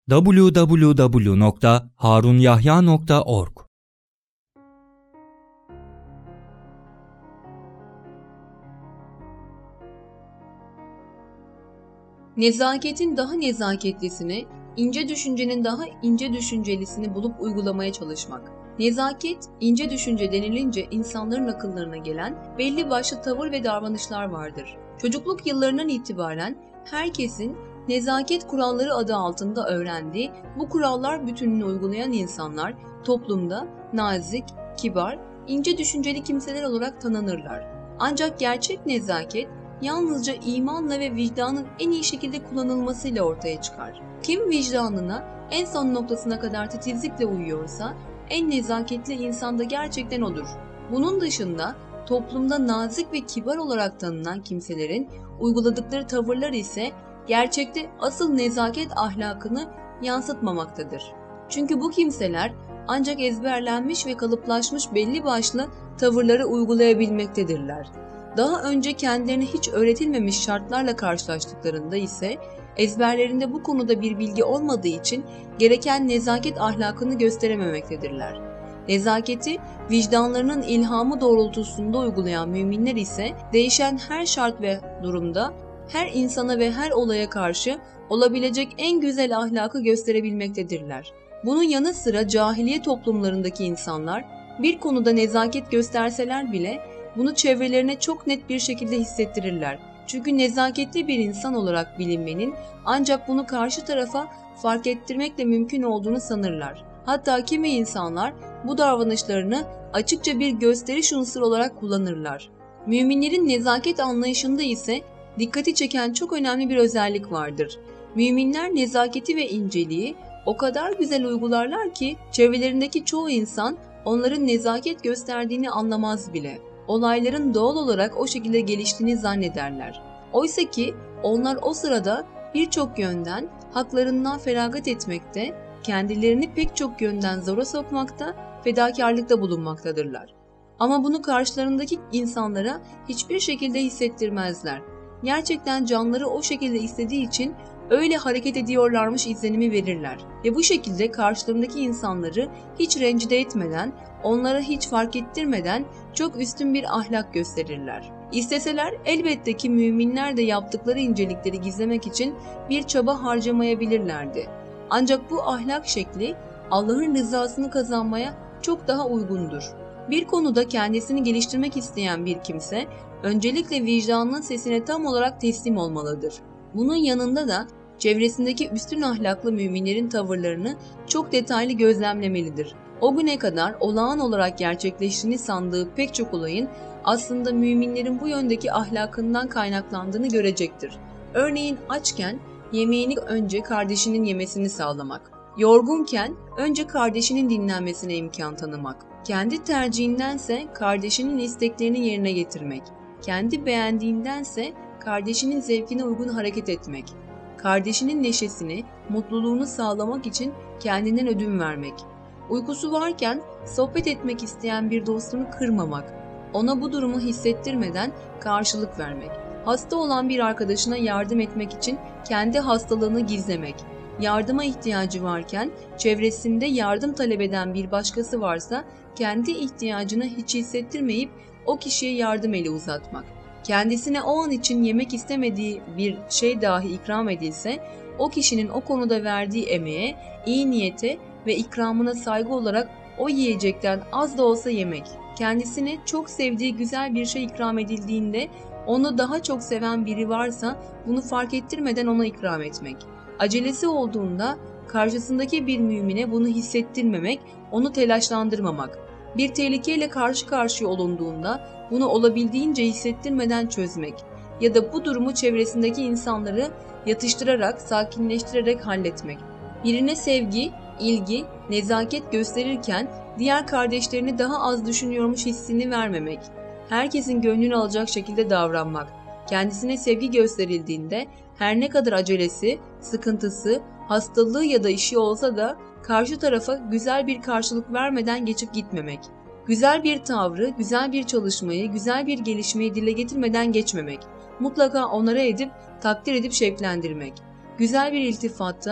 www.harunyahya.org. Nezaketin daha nezaketlisini, ince düşüncenin daha ince düşüncelisini bulup uygulamaya çalışmak. Nezaket, ince düşünce denilince insanların akıllarına gelen belli başlı tavır ve davranışlar vardır. Çocukluk yıllarından itibaren herkesin nezaket kuralları adı altında öğrendiği bu kurallar bütününü uygulayan insanlar toplumda nazik, kibar, ince düşünceli kimseler olarak tanınırlar. Ancak gerçek nezaket yalnızca imanla ve vicdanın en iyi şekilde kullanılmasıyla ortaya çıkar. Kim vicdanına en son noktasına kadar titizlikle uyuyorsa en nezaketli insan da gerçekten odur. Bunun dışında toplumda nazik ve kibar olarak tanınan kimselerin uyguladıkları tavırlar ise gerçekte asıl nezaket ahlakını yansıtmamaktadır. Çünkü bu kimseler ancak ezberlenmiş ve kalıplaşmış belli başlı tavırları uygulayabilmektedirler. Daha önce kendilerine hiç öğretilmemiş şartlarla karşılaştıklarında ise ezberlerinde bu konuda bir bilgi olmadığı için gereken nezaket ahlakını gösterememektedirler. Nezaketi vicdanlarının ilhamı doğrultusunda uygulayan müminler ise değişen her şart ve durumda her insana ve her olaya karşı olabilecek en güzel ahlakı gösterebilmektedirler. Bunun yanı sıra cahiliye toplumlarındaki insanlar bir konuda nezaket gösterseler bile bunu çevrelerine çok net bir şekilde hissettirirler. Çünkü nezaketli bir insan olarak bilinmenin ancak bunu karşı tarafa fark ettirmekle mümkün olduğunu sanırlar. Hatta kimi insanlar bu davranışlarını açıkça bir gösteriş unsuru olarak kullanırlar. Müminlerin nezaket anlayışında ise dikkati çeken çok önemli bir özellik vardır. Müminler nezaketi ve inceliği o kadar güzel uygularlar ki çevrelerindeki çoğu insan onların nezaket gösterdiğini anlamaz bile. Olayların doğal olarak o şekilde geliştiğini zannederler. Oysa ki onlar o sırada birçok yönden haklarından feragat etmekte, kendilerini pek çok yönden zora sokmakta, fedakarlıkta bulunmaktadırlar. Ama bunu karşılarındaki insanlara hiçbir şekilde hissettirmezler. Gerçekten canları o şekilde istediği için öyle hareket ediyorlarmış izlenimi verirler. Ve bu şekilde karşılarındaki insanları hiç rencide etmeden, onlara hiç fark ettirmeden çok üstün bir ahlak gösterirler. İsteseler elbette ki müminler de yaptıkları incelikleri gizlemek için bir çaba harcamayabilirlerdi. Ancak bu ahlak şekli Allah'ın rızasını kazanmaya çok daha uygundur. Bir konuda kendisini geliştirmek isteyen bir kimse öncelikle vicdanının sesine tam olarak teslim olmalıdır. Bunun yanında da çevresindeki üstün ahlaklı müminlerin tavırlarını çok detaylı gözlemlemelidir. O güne kadar olağan olarak gerçekleştiğini sandığı pek çok olayın aslında müminlerin bu yöndeki ahlakından kaynaklandığını görecektir. Örneğin açken yemeğini önce kardeşinin yemesini sağlamak, yorgunken önce kardeşinin dinlenmesine imkan tanımak, kendi tercihindense kardeşinin isteklerini yerine getirmek, kendi beğendiğindense kardeşinin zevkine uygun hareket etmek, kardeşinin neşesini, mutluluğunu sağlamak için kendinden ödün vermek, uykusu varken sohbet etmek isteyen bir dostunu kırmamak, ona bu durumu hissettirmeden karşılık vermek, hasta olan bir arkadaşına yardım etmek için kendi hastalığını gizlemek, yardıma ihtiyacı varken çevresinde yardım talep eden bir başkası varsa kendi ihtiyacını hiç hissettirmeyip o kişiye yardım eli uzatmak, kendisine o an için yemek istemediği bir şey dahi ikram edilse o kişinin o konuda verdiği emeğe, iyi niyete ve ikramına saygı olarak o yiyecekten az da olsa yemek, kendisine çok sevdiği güzel bir şey ikram edildiğinde onu daha çok seven biri varsa bunu fark ettirmeden ona ikram etmek, acelesi olduğunda karşısındaki bir mümine bunu hissettirmemek, onu telaşlandırmamak, bir tehlikeyle karşı karşıya olunduğunda bunu olabildiğince hissettirmeden çözmek ya da bu durumu çevresindeki insanları yatıştırarak, sakinleştirerek halletmek. Birine sevgi, ilgi, nezaket gösterirken diğer kardeşlerini daha az düşünüyormuş hissini vermemek, herkesin gönlünü alacak şekilde davranmak, kendisine sevgi gösterildiğinde her ne kadar acelesi, sıkıntısı, hastalığı ya da işi olsa da karşı tarafa güzel bir karşılık vermeden geçip gitmemek, güzel bir tavrı, güzel bir çalışmayı, güzel bir gelişmeyi dile getirmeden geçmemek, mutlaka onara edip, takdir edip şevklendirmek, güzel bir iltifatta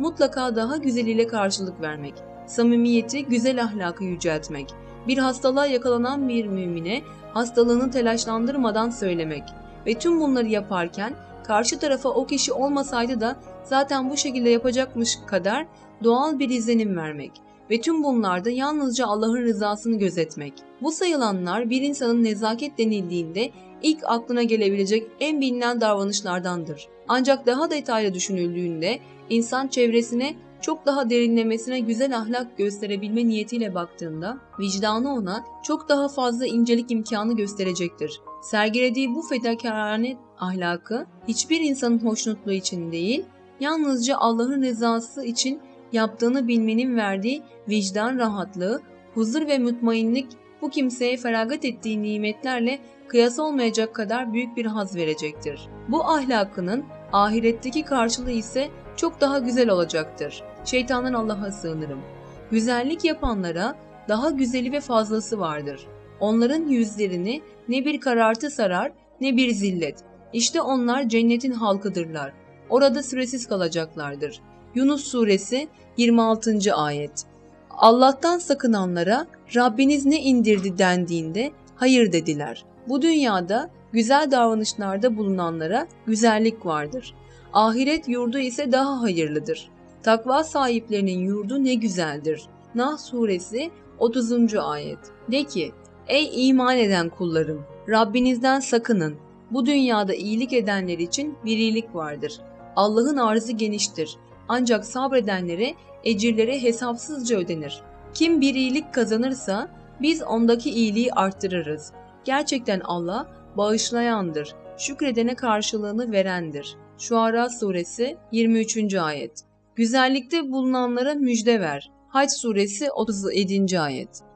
mutlaka daha güzeliyle karşılık vermek, samimiyeti, güzel ahlakı yüceltmek, bir hastalığa yakalanan bir mümine hastalığını telaşlandırmadan söylemek ve tüm bunları yaparken karşı tarafa o kişi olmasaydı da zaten bu şekilde yapacakmış kadar doğal bir izlenim vermek ve tüm bunlarda yalnızca Allah'ın rızasını gözetmek. Bu sayılanlar bir insanın nezaket denildiğinde ilk aklına gelebilecek en bilinen davranışlardandır. Ancak daha detaylı düşünüldüğünde insan çevresine çok daha derinlemesine güzel ahlak gösterebilme niyetiyle baktığında vicdanı ona çok daha fazla incelik imkanı gösterecektir. Sergilediği bu fedakarane ahlakı hiçbir insanın hoşnutluğu için değil, yalnızca Allah'ın rızası için yaptığını bilmenin verdiği vicdan rahatlığı, huzur ve mutmainlik bu kimseye feragat ettiği nimetlerle kıyas olmayacak kadar büyük bir haz verecektir. Bu ahlakının ahiretteki karşılığı ise çok daha güzel olacaktır. Şeytandan Allah'a sığınırım. Güzellik yapanlara daha güzeli ve fazlası vardır. Onların yüzlerini ne bir karartı sarar ne bir zillet. İşte onlar cennetin halkıdırlar. Orada süresiz kalacaklardır. Yunus Suresi 26. ayet. Allah'tan sakınanlara Rabbiniz ne indirdi dendiğinde hayır dediler. Bu dünyada güzel davranışlarda bulunanlara güzellik vardır. Ahiret yurdu ise daha hayırlıdır. Takva sahiplerinin yurdu ne güzeldir. Nahl Suresi 30. ayet. De ki, ey iman eden kullarım, Rabbinizden sakının. Bu dünyada iyilik edenler için bir iyilik vardır. Allah'ın arzı geniştir. Ancak sabredenlere ecirleri hesapsızca ödenir. Kim bir iyilik kazanırsa biz ondaki iyiliği arttırırız. Gerçekten Allah bağışlayandır, şükredene karşılığını verendir. Şuara Suresi 23. ayet. Güzellikte bulunanlara müjde ver. Hac Suresi 37. ayet.